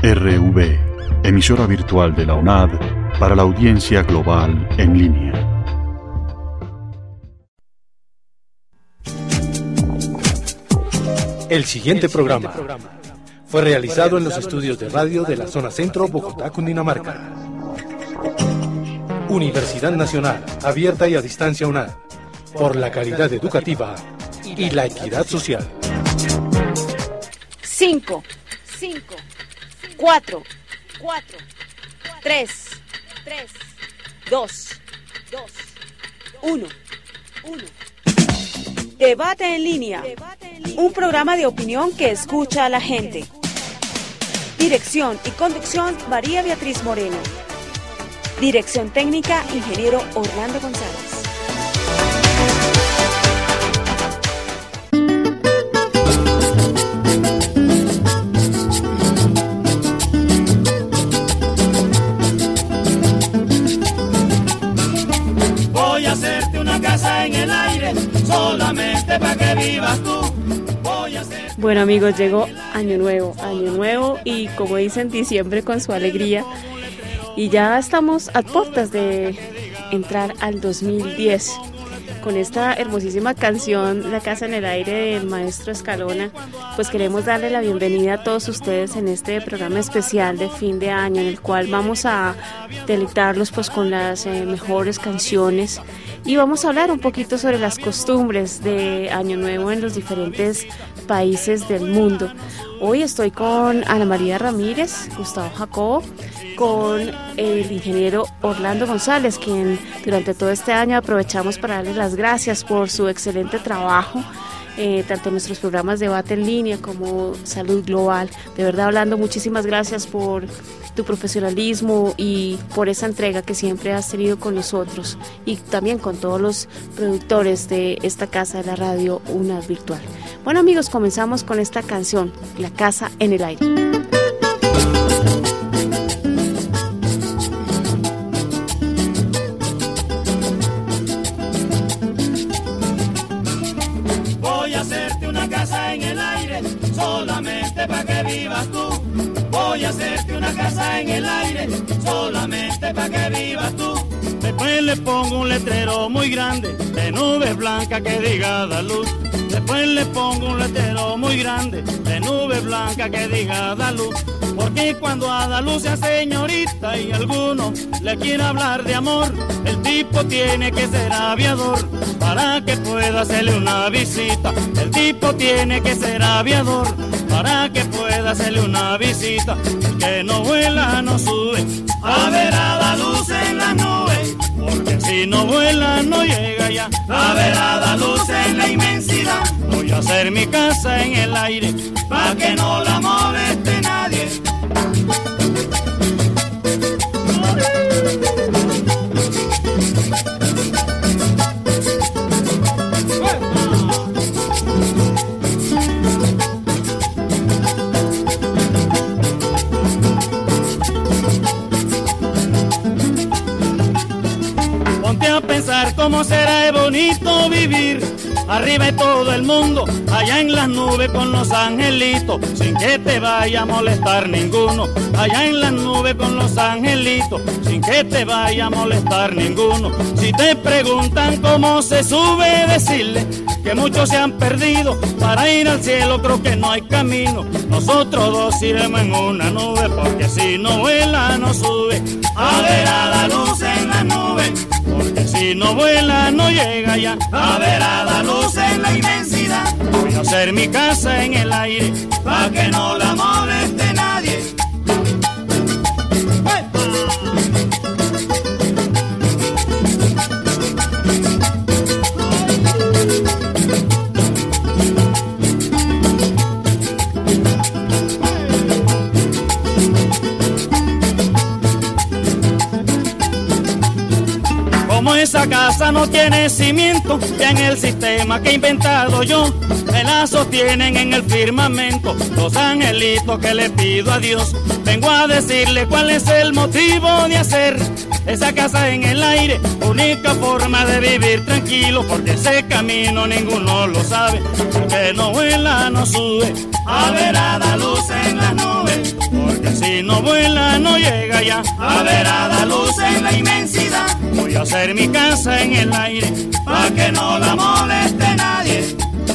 RV, emisora virtual de la UNAD para la audiencia global en línea. El siguiente programa fue realizado en los estudios de radio de la zona centro, Bogotá, Cundinamarca. Universidad Nacional, abierta y a distancia UNAD, por la calidad educativa y la equidad social. 5, 4, 3, 2, 1. Debate en línea. Un programa de opinión que escucha a la gente. Dirección y conducción, María Beatriz Moreno. Dirección técnica, ingeniero Orlando González. Voy a hacerte una casa en el aire, solamente para que vivas tú. Bueno, amigos, llegó año nuevo y como dicen, diciembre con su alegría. Y ya estamos a puertas de entrar al 2010 con esta hermosísima canción La Casa en el Aire del maestro Escalona. Pues queremos darle la bienvenida a todos ustedes en este programa especial de fin de año, en el cual vamos a deleitarlos pues con las mejores canciones y vamos a hablar un poquito sobre las costumbres de Año Nuevo en los diferentes países del mundo. Hoy estoy con Ana María Ramírez, Gustavo Jacobo, con el ingeniero Orlando González, quien durante todo este año aprovechamos para darle las gracias por su excelente trabajo, tanto en nuestros programas de debate en línea como Salud Global. De verdad, Orlando, muchísimas gracias por tu profesionalismo y por esa entrega que siempre has tenido con nosotros y también con todos los productores de esta casa de la radio UNAD Virtual. Bueno, amigos, comenzamos con esta canción, La Casa en el Aire. Voy a hacerte una casa en el aire, solamente para que vivas tú. Voy a hacerte una casa en el aire, solamente para que vivas tú. Después le pongo un letrero muy grande, de nubes blancas que diga da luz. Después le pongo un letrero muy grande, de nubes blancas que diga da luz. Porque cuando a da luz sea señorita y alguno le quiera hablar de amor, el tipo tiene que ser aviador para que pueda hacerle una visita. El tipo tiene que ser aviador para que pueda hacerle una visita. El que no vuela no sube a ver a la luz en las nubes, porque si no vuela no llega ya a ver a la luz en la inmensidad. Voy a hacer mi casa en el aire pa' que no la moleste nadie. Ponte a pensar cómo será de bonito vivir arriba de todo el mundo, allá en las nubes con los angelitos, sin que te vaya a molestar ninguno. Allá en las nubes con los angelitos, sin que te vaya a molestar ninguno. Si te preguntan cómo se sube, decirle que muchos se han perdido. Para ir al cielo creo que no hay camino. Nosotros dos iremos en una nube, porque si no vuela no sube a ver a la luz en las nubes. Porque si no vuela no llega ya a ver a la luz en la inmensidad. Voy a hacer mi casa en el aire pa' que no la moleste nadie. Como esa casa no tiene cimiento, ya en el sistema que he inventado yo, me la sostienen en el firmamento los angelitos que le pido a Dios. Vengo a decirle cuál es el motivo de hacer esa casa en el aire, única forma de vivir tranquilo, porque ese camino ninguno lo sabe, el que no vuela no sube, a ver a la luz en las nubes, porque si no vuela no llega ya, a ver a la luz en la inmensidad, voy a hacer mi casa en el aire, pa' que no la moleste nadie.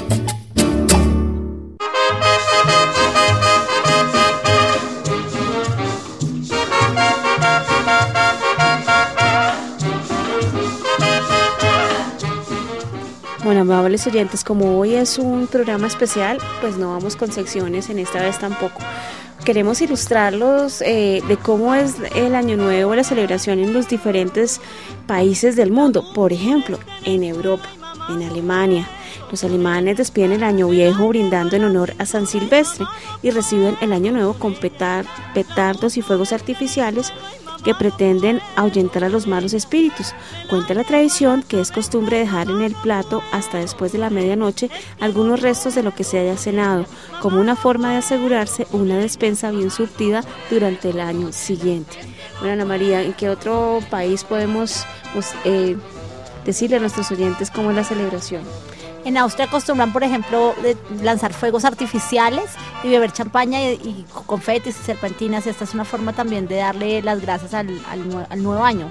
Bueno, amables oyentes, como hoy es un programa especial, pues no vamos con secciones en esta vez tampoco. Queremos ilustrarlos de cómo es el Año Nuevo, la celebración en los diferentes países del mundo. Por ejemplo, en Europa, en Alemania, los alemanes despiden el Año Viejo brindando en honor a San Silvestre y reciben el Año Nuevo con petardos y fuegos artificiales que pretenden ahuyentar a los malos espíritus. Cuenta la tradición que es costumbre dejar en el plato hasta después de la medianoche algunos restos de lo que se haya cenado, como una forma de asegurarse una despensa bien surtida durante el año siguiente. Bueno, Ana María, ¿en qué otro país podemos decirle a nuestros oyentes cómo es la celebración? En Austria acostumbran, por ejemplo, lanzar fuegos artificiales y beber champaña y confetis y serpentinas. Esta es una forma también de darle las gracias al nuevo año.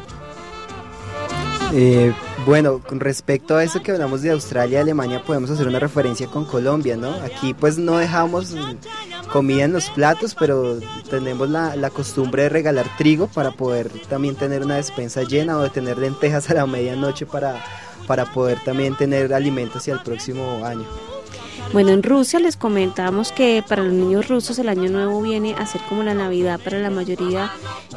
Bueno, con respecto a eso que hablamos de Australia y Alemania, podemos hacer una referencia con Colombia, ¿no? Aquí pues no dejamos comida en los platos, pero tenemos la costumbre de regalar trigo para poder también tener una despensa llena, o de tener lentejas a la medianoche para poder también tener alimentos hacia el próximo año. Bueno, en Rusia les comentamos que para los niños rusos el Año Nuevo viene a ser como la Navidad para la mayoría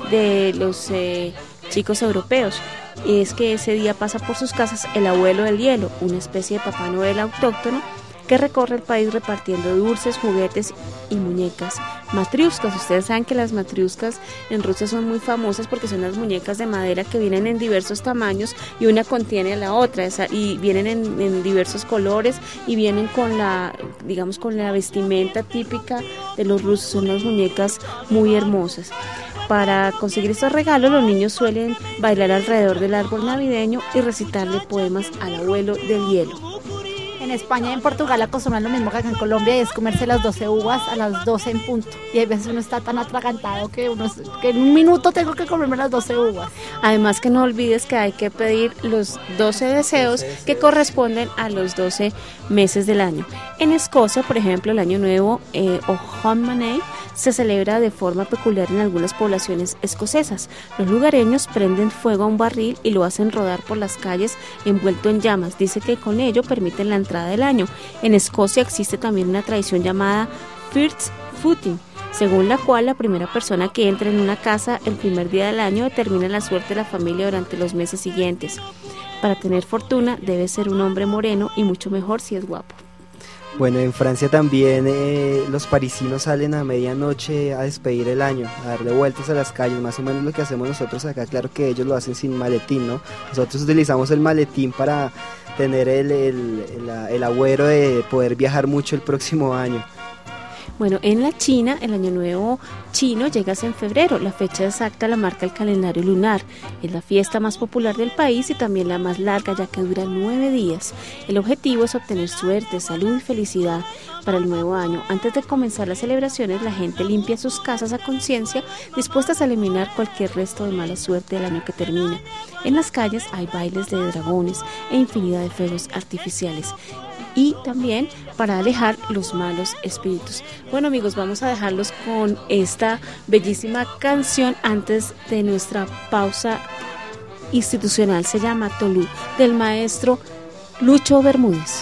de los chicos europeos. Y es que ese día pasa por sus casas el abuelo del hielo, una especie de Papá Noel autóctono que recorre el país repartiendo dulces, juguetes y muñecas. Matriuscas, ustedes saben que las matriuscas en Rusia son muy famosas porque son las muñecas de madera que vienen en diversos tamaños y una contiene a la otra, y vienen en diversos colores y vienen con la vestimenta típica de los rusos. Son las muñecas muy hermosas. Para conseguir estos regalos, los niños suelen bailar alrededor del árbol navideño y recitarle poemas al abuelo del hielo. En España y en Portugal acostumbran lo mismo que acá en Colombia, y es comerse las 12 uvas a las 12 en punto. Y a veces uno está tan atragantado que en un minuto tengo que comerme las 12 uvas. Además que no olvides que hay que pedir los 12 deseos que corresponden a los 12 meses del año. En Escocia, por ejemplo, el Año Nuevo o Hogmanay se celebra de forma peculiar en algunas poblaciones escocesas. Los lugareños prenden fuego a un barril y lo hacen rodar por las calles envuelto en llamas. Dice que con ello permiten la entrada del año. En Escocia existe también una tradición llamada First Footing, según la cual la primera persona que entra en una casa el primer día del año determina la suerte de la familia durante los meses siguientes. Para tener fortuna debe ser un hombre moreno y mucho mejor si es guapo. Bueno, en Francia también los parisinos salen a medianoche a despedir el año, a darle vueltas a las calles, más o menos lo que hacemos nosotros acá. Claro que ellos lo hacen sin maletín, ¿no? Nosotros utilizamos el maletín para tener el agüero de poder viajar mucho el próximo año. Bueno, en la China, el Año Nuevo chino llega en febrero. La fecha exacta la marca el calendario lunar. Es la fiesta más popular del país y también la más larga, ya que dura 9 días. El objetivo es obtener suerte, salud y felicidad para el nuevo año. Antes de comenzar las celebraciones, la gente limpia sus casas a conciencia, dispuestas a eliminar cualquier resto de mala suerte del año que termina. En las calles hay bailes de dragones e infinidad de fuegos artificiales. Y también para alejar los malos espíritus. Bueno, amigos, vamos a dejarlos con esta bellísima canción antes de nuestra pausa institucional. Se llama Tolú, del maestro Lucho Bermúdez.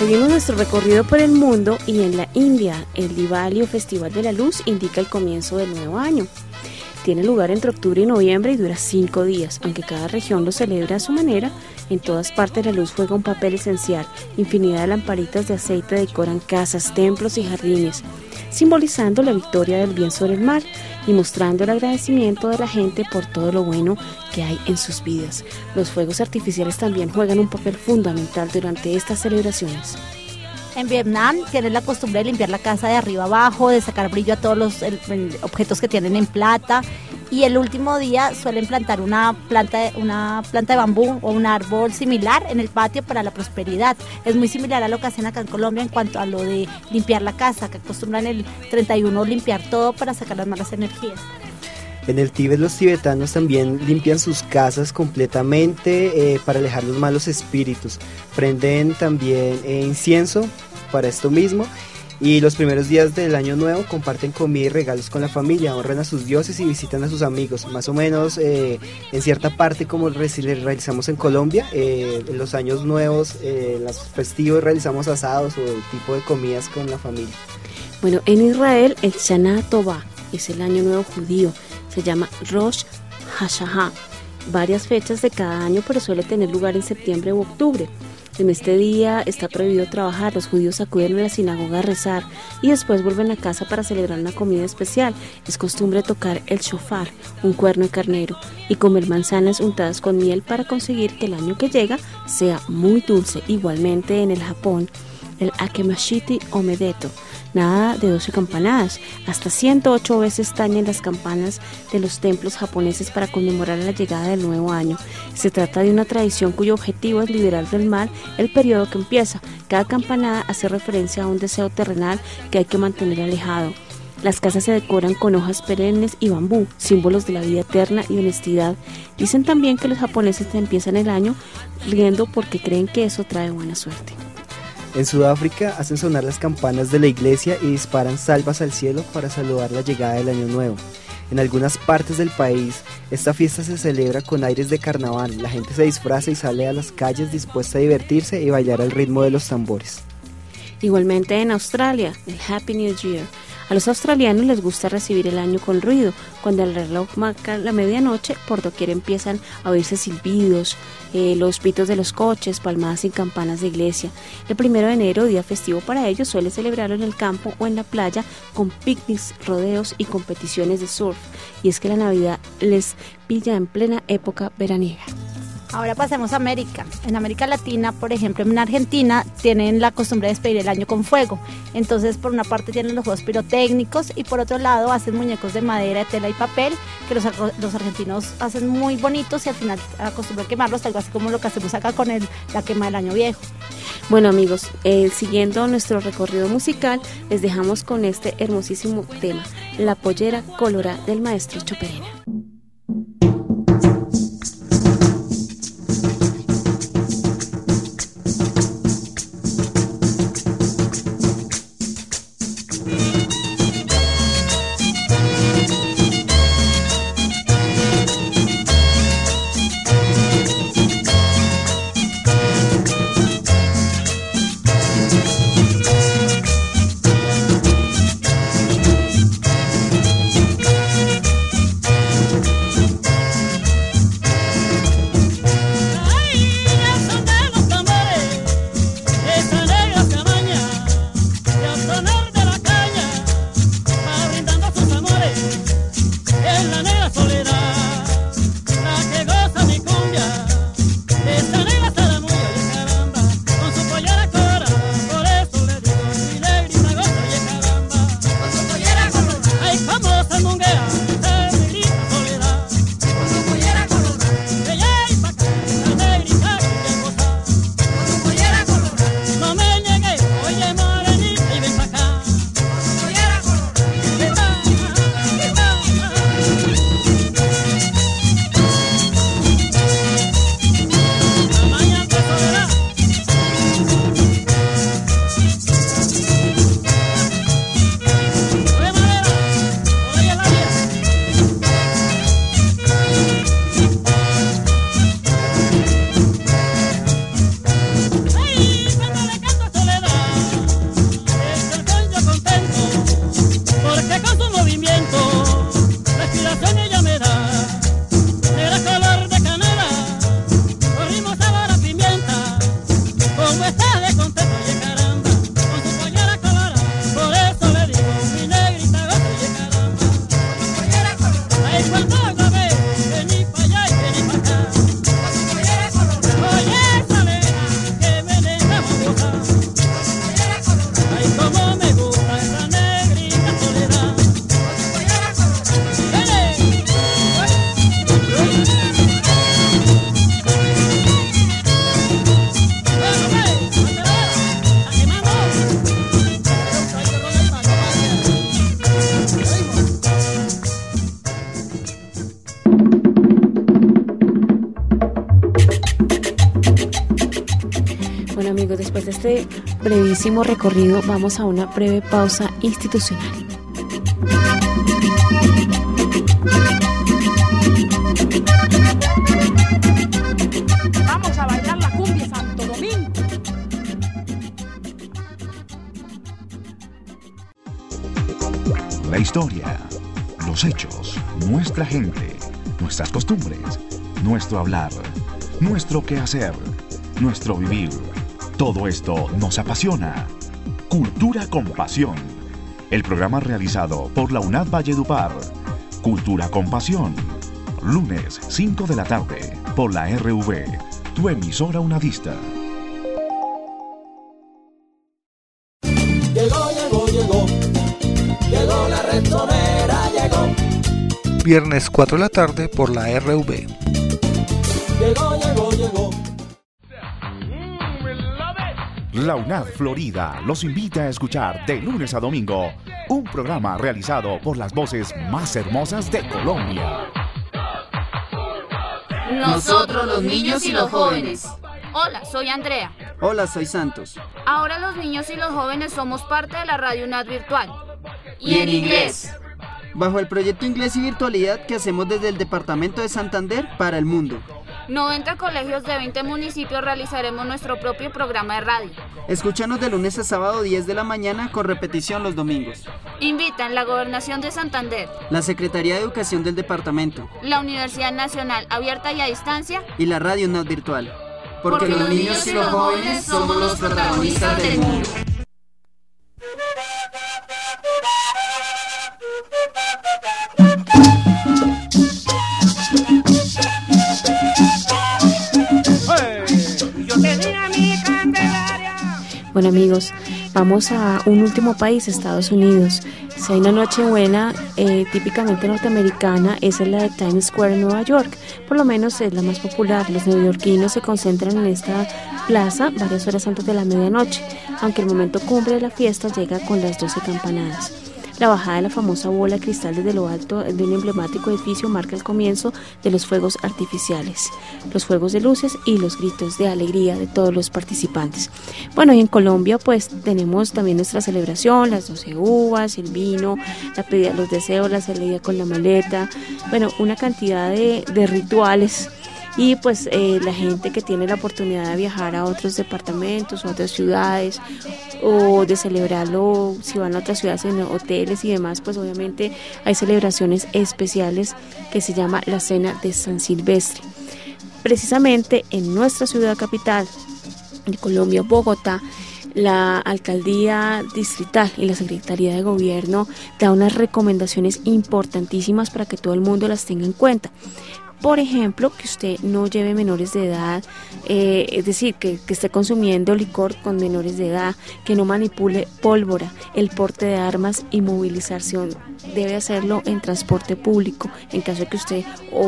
seguimos nuestro recorrido por el mundo y en la India, el Diwali o Festival de la Luz indica el comienzo del nuevo año. Tiene lugar entre octubre y noviembre y dura 5 días, aunque cada región lo celebra a su manera. En todas partes la luz juega un papel esencial. Infinidad de lamparitas de aceite decoran casas, templos y jardines, simbolizando la victoria del bien sobre el mal y mostrando el agradecimiento de la gente por todo lo bueno que hay en sus vidas. Los fuegos artificiales también juegan un papel fundamental durante estas celebraciones. En Vietnam tienen la costumbre de limpiar la casa de arriba abajo, de sacar brillo a todos los objetos que tienen en plata, y el último día suelen plantar una planta de bambú o un árbol similar en el patio para la prosperidad. Es muy similar a lo que hacen acá en Colombia en cuanto a lo de limpiar la casa, que acostumbran el 31 limpiar todo para sacar las malas energías. En el Tíbet los tibetanos también limpian sus casas completamente para alejar los malos espíritus. Prenden también incienso para esto mismo, y los primeros días del año nuevo comparten comida y regalos con la familia, honran a sus dioses y visitan a sus amigos. Más o menos en cierta parte como realizamos en Colombia, en los años nuevos, en los festivos realizamos asados o tipo de comidas con la familia. Bueno, en Israel el Shana Tova es el año nuevo judío. Se llama Rosh Hashanah, varias fechas de cada año, pero suele tener lugar en septiembre u octubre. En este día está prohibido trabajar, los judíos acuden a la sinagoga a rezar y después vuelven a casa para celebrar una comida especial. Es costumbre tocar el shofar, un cuerno de carnero, y comer manzanas untadas con miel para conseguir que el año que llega sea muy dulce. Igualmente en el Japón, el Akemashiti o Medeto, nada de 12 campanadas, hasta 108 veces tañen las campanas de los templos japoneses para conmemorar la llegada del nuevo año. Se trata de una tradición cuyo objetivo es liberar del mal el periodo que empieza. Cada campanada hace referencia a un deseo terrenal que hay que mantener alejado. Las casas se decoran con hojas perennes y bambú, símbolos de la vida eterna y honestidad. Dicen también que los japoneses empiezan el año riendo porque creen que eso trae buena suerte. En Sudáfrica hacen sonar las campanas de la iglesia y disparan salvas al cielo para saludar la llegada del año nuevo. En algunas partes del país, esta fiesta se celebra con aires de carnaval. La gente se disfraza y sale a las calles dispuesta a divertirse y bailar al ritmo de los tambores. Igualmente en Australia, el Happy New Year. A los australianos les gusta recibir el año con ruido. Cuando el reloj marca la medianoche, por doquier empiezan a oírse silbidos, los pitos de los coches, palmadas y campanas de iglesia. El 1 de enero, día festivo para ellos, suele celebrarlo en el campo o en la playa con picnics, rodeos y competiciones de surf. Y es que la Navidad les pilla en plena época veraniega. Ahora pasemos a América. En América Latina, por ejemplo, en Argentina, tienen la costumbre de despedir el año con fuego. Entonces, por una parte tienen los juegos pirotécnicos y por otro lado hacen muñecos de madera, de tela y papel, que los argentinos hacen muy bonitos y al final acostumbran quemarlos, algo así como lo que hacemos acá con la quema del año viejo. Bueno amigos, siguiendo nuestro recorrido musical, les dejamos con este hermosísimo tema, La pollera colorada del maestro Choperena. amigos, después de este brevísimo recorrido vamos a una breve pausa institucional. Vamos a bailar la cumbia Santo Domingo. La historia, los hechos, nuestra gente, nuestras costumbres, nuestro hablar, nuestro quehacer, nuestro vivir. Todo esto nos apasiona. Cultura con Pasión. El programa realizado por la UNAD Valledupar. Cultura con Pasión. Lunes, 5 de la tarde, por la RV, tu emisora unadista. Llegó la Redtonera, llegó. Viernes 4 de la tarde por la RV. Llegó. La UNAD Florida los invita a escuchar de lunes a domingo un programa realizado por las voces más hermosas de Colombia. Nosotros los niños y los jóvenes. Hola, soy Andrea. Hola, soy Santos. Ahora los niños y los jóvenes somos parte de la Radio UNAD Virtual. Y en inglés. Bajo el proyecto Inglés y Virtualidad que hacemos desde el Departamento de Santander para el mundo. 90 colegios de 20 municipios realizaremos nuestro propio programa de radio. Escúchanos de lunes a sábado 10 de la mañana con repetición los domingos. Invitan la Gobernación de Santander, la Secretaría de Educación del Departamento, la Universidad Nacional Abierta y a Distancia y la Radio UNAD Virtual. Porque los niños y los jóvenes somos los protagonistas del mundo. Bueno amigos, vamos a un último país, Estados Unidos. Si hay una Nochebuena típicamente norteamericana, esa es la de Times Square en Nueva York. Por lo menos es la más popular. Los neoyorquinos se concentran en esta plaza varias horas antes de la medianoche, aunque el momento cumbre de la fiesta llega con las 12 campanadas. La bajada de la famosa bola de cristal desde lo alto de un emblemático edificio marca el comienzo de los fuegos artificiales, los fuegos de luces y los gritos de alegría de todos los participantes. Bueno, y en Colombia pues tenemos también nuestra celebración, las 12 uvas, el vino, la pedida de los deseos, la salida con la maleta, bueno, una cantidad de rituales. Y pues la gente que tiene la oportunidad de viajar a otros departamentos o otras ciudades o de celebrarlo, si van a otras ciudades en hoteles y demás, pues obviamente hay celebraciones especiales que se llama la Cena de San Silvestre. Precisamente en nuestra ciudad capital de Colombia, Bogotá, la alcaldía distrital y la secretaría de gobierno da unas recomendaciones importantísimas para que todo el mundo las tenga en cuenta. Por ejemplo, que usted no lleve menores de edad, es decir, que esté consumiendo licor con menores de edad, que no manipule pólvora, el porte de armas y movilización. Debe hacerlo en transporte público, en caso de que usted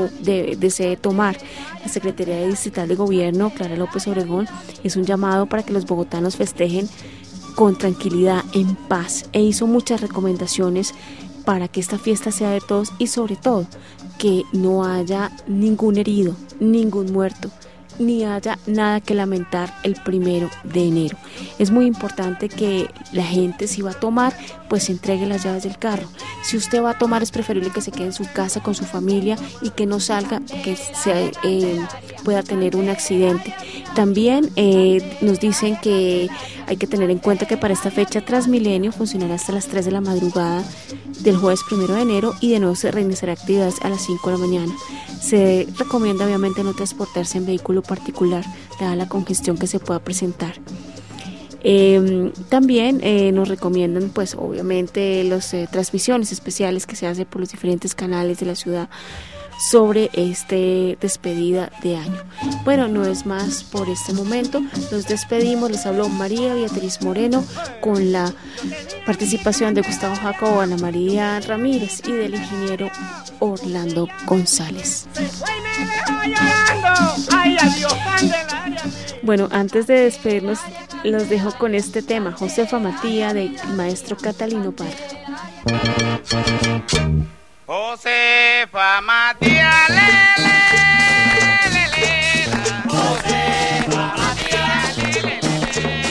desee tomar. La Secretaría Distrital de Gobierno, Clara López Obregón, es un llamado para que los bogotanos festejen con tranquilidad, en paz, e hizo muchas recomendaciones para que esta fiesta sea de todos y sobre todo que no haya ningún herido, ningún muerto, ni haya nada que lamentar el 1 de enero. Es muy importante que la gente, si va a tomar, pues entregue las llaves del carro. Si usted va a tomar, es preferible que se quede en su casa con su familia y que no salga, que pueda tener un accidente. También nos dicen que hay que tener en cuenta que para esta fecha Transmilenio funcionará hasta las 3 de la madrugada del jueves 1 de enero y de nuevo se reiniciará actividades a las 5 de la mañana. Se recomienda obviamente no transportarse en vehículo particular, dada la congestión que se pueda presentar. También nos recomiendan pues obviamente las transmisiones especiales que se hacen por los diferentes canales de la ciudad sobre este despedida de año. Bueno, no es más por este momento, nos despedimos, les habló María Beatriz Moreno con la participación de Gustavo Jacobo, Ana María Ramírez y del ingeniero Orlando González. Bueno, antes de despedirnos los dejo con este tema, Josefa Matía del maestro Catalino Parra. Josefa Matías, Josefa Matías,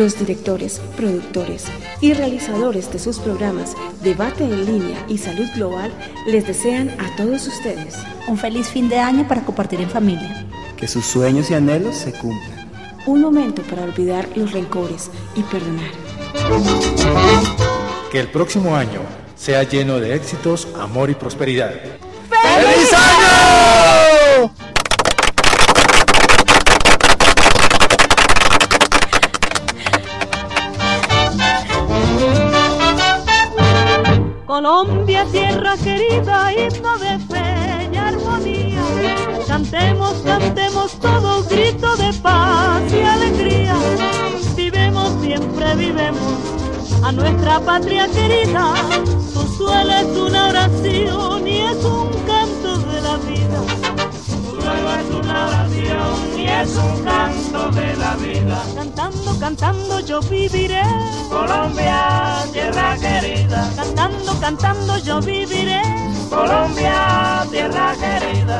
Los directores, productores y realizadores de sus programas Debate en Línea y Salud Global les desean a todos ustedes un feliz fin de año para compartir en familia. Que sus sueños y anhelos se cumplan. Un momento para olvidar los rencores y perdonar. Que el próximo año sea lleno de éxitos, amor y prosperidad. ¡Feliz año! Colombia, tierra querida, himno de fe y armonía. Cantemos, cantemos todos, grito de paz y alegría. Vivemos, siempre vivemos a nuestra patria querida. Su suelo es una oración y es un canto de la vida. Su suelo es una oración y es un canto de la vida. Cantando, cantando yo viviré. Colombia, tierra querida. Cantando, cantando yo viviré. Colombia, tierra querida.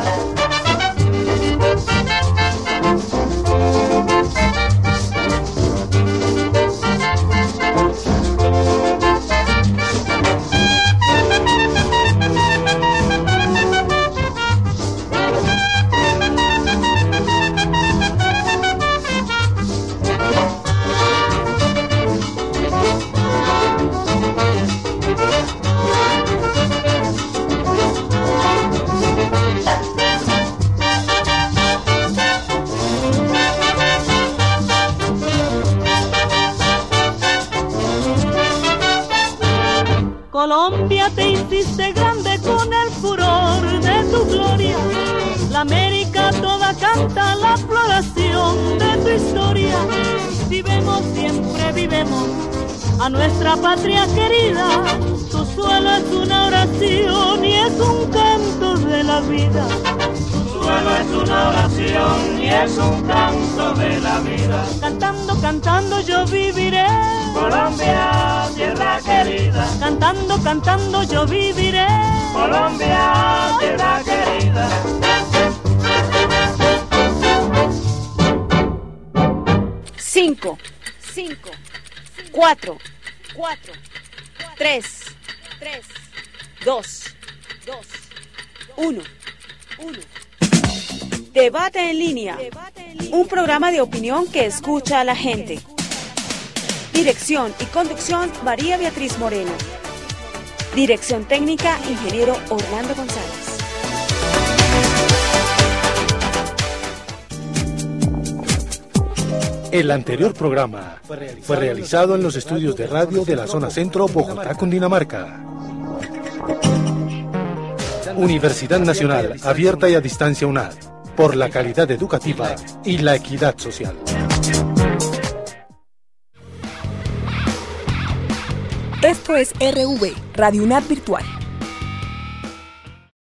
Colombia, te hiciste grande con el furor de tu gloria. La América toda canta la floración de tu historia. Vivemos, siempre vivemos a nuestra patria querida. Su suelo es una oración y es un canto de la vida. Su suelo es una oración y es un canto de la vida. Cantando, cantando yo viviré. Colombia, tierra querida. Cantando, cantando yo viviré. Colombia, tierra querida. Cinco, 4, 3, 2, 1. Debate en línea. Un programa de opinión que escucha a la gente. Dirección y conducción, María Beatriz Moreno. Dirección técnica, ingeniero Orlando González. El anterior programa fue realizado en los estudios de radio de la zona centro, Bogotá, Cundinamarca. Universidad Nacional, abierta y a distancia UNAD, por la calidad educativa y la equidad social. Esto es RV, Radio UNAD Virtual.